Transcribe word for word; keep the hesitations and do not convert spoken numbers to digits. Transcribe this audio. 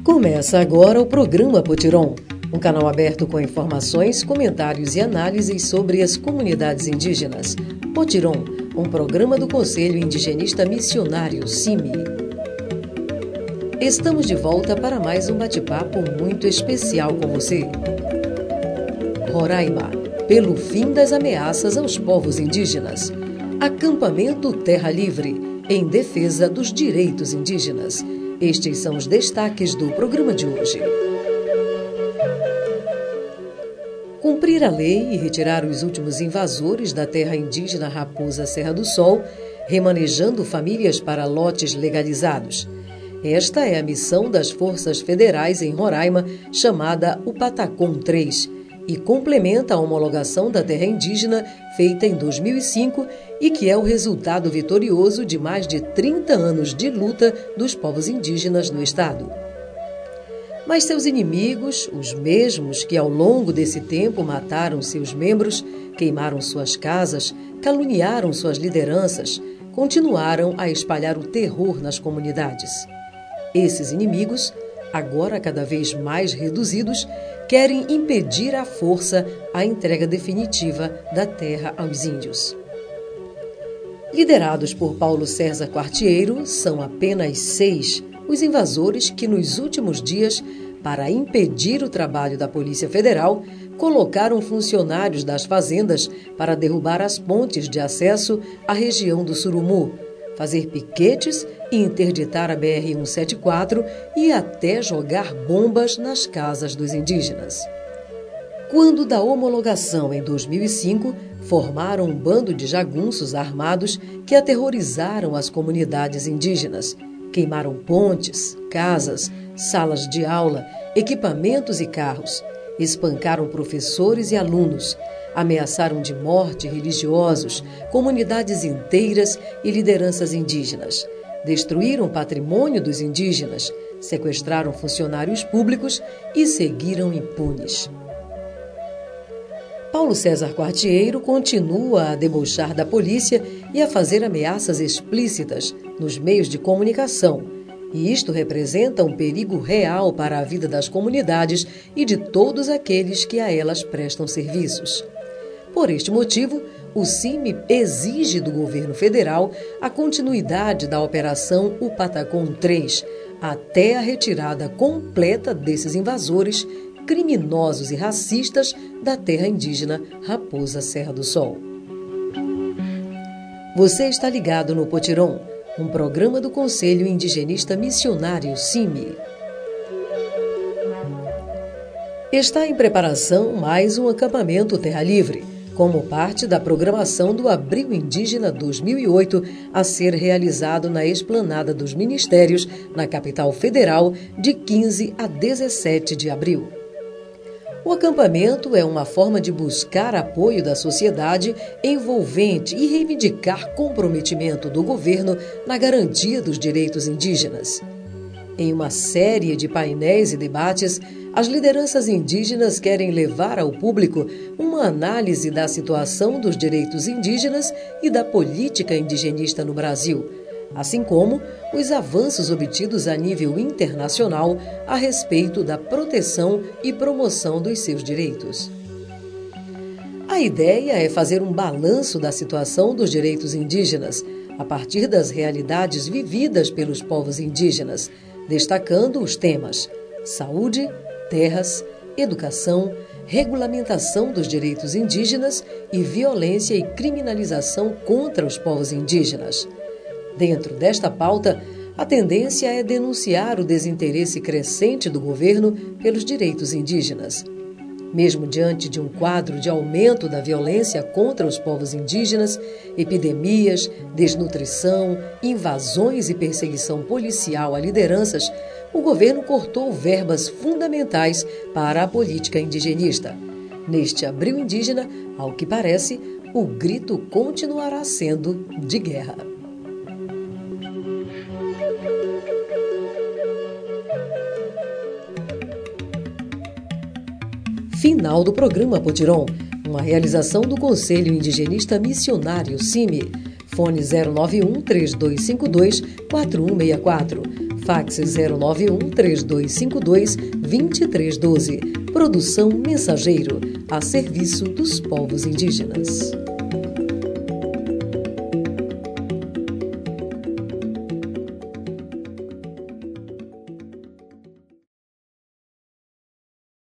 Começa agora o programa Potiron, um canal aberto com informações, comentários e análises sobre as comunidades indígenas. Potiron, um programa do Conselho Indigenista Missionário, C I M I. Estamos de volta para mais um bate-papo muito especial com você. Roraima, pelo fim das ameaças aos povos indígenas. Acampamento Terra Livre, em defesa dos direitos indígenas. Estes são os destaques do programa de hoje. Cumprir a lei e retirar os últimos invasores da terra indígena Raposa Serra do Sol, remanejando famílias para lotes legalizados. Esta é a missão das Forças Federais em Roraima, chamada o Patacom três, e complementa a homologação da terra indígena feita em dois mil e cinco e que é o resultado vitorioso de mais de trinta anos de luta dos povos indígenas no estado. Mas seus inimigos, os mesmos que ao longo desse tempo mataram seus membros, queimaram suas casas, caluniaram suas lideranças, continuaram a espalhar o terror nas comunidades. Esses inimigos, agora cada vez mais reduzidos, querem impedir à força a entrega definitiva da terra aos índios. Liderados por Paulo César Quartieiro, são apenas seis os invasores que nos últimos dias, para impedir o trabalho da Polícia Federal, colocaram funcionários das fazendas para derrubar as pontes de acesso à região do Surumu, fazer piquetes e interditar a B R cento e setenta e quatro e até jogar bombas nas casas dos indígenas. Quando da homologação em dois mil e cinco, formaram um bando de jagunços armados que aterrorizaram as comunidades indígenas, queimaram pontes, casas, salas de aula, equipamentos e carros, espancaram professores e alunos, ameaçaram de morte religiosos, comunidades inteiras e lideranças indígenas, destruíram o patrimônio dos indígenas, sequestraram funcionários públicos e seguiram impunes. Paulo César Quartieiro continua a debochar da polícia e a fazer ameaças explícitas nos meios de comunicação, e isto representa um perigo real para a vida das comunidades e de todos aqueles que a elas prestam serviços. Por este motivo, o C I M I exige do governo federal a continuidade da operação O Patacom três, até a retirada completa desses invasores, criminosos e racistas da terra indígena Raposa Serra do Sol. Você está ligado no Potiron, um programa do Conselho Indigenista Missionário, C I M I. Está em preparação mais um acampamento Terra Livre, como parte da programação do Abril Indígena dois mil e oito, a ser realizado na Esplanada dos Ministérios, na capital federal, de quinze a dezessete de abril. O acampamento é uma forma de buscar apoio da sociedade envolvente e reivindicar comprometimento do governo na garantia dos direitos indígenas. Em uma série de painéis e debates, as lideranças indígenas querem levar ao público uma análise da situação dos direitos indígenas e da política indigenista no Brasil, assim como os avanços obtidos a nível internacional a respeito da proteção e promoção dos seus direitos. A ideia é fazer um balanço da situação dos direitos indígenas, a partir das realidades vividas pelos povos indígenas, destacando os temas saúde, terras, educação, regulamentação dos direitos indígenas e violência e criminalização contra os povos indígenas. Dentro desta pauta, a tendência é denunciar o desinteresse crescente do governo pelos direitos indígenas. Mesmo diante de um quadro de aumento da violência contra os povos indígenas, epidemias, desnutrição, invasões e perseguição policial a lideranças, o governo cortou verbas fundamentais para a política indigenista. Neste Abril Indígena, ao que parece, o grito continuará sendo de guerra. Final do programa Potiron, uma realização do Conselho Indigenista Missionário, C I M I. Fone zero nove um, três dois cinco dois, quatro um seis quatro. Fax zero nove um, três dois cinco dois, dois três um dois. Produção Mensageiro, a serviço dos povos indígenas.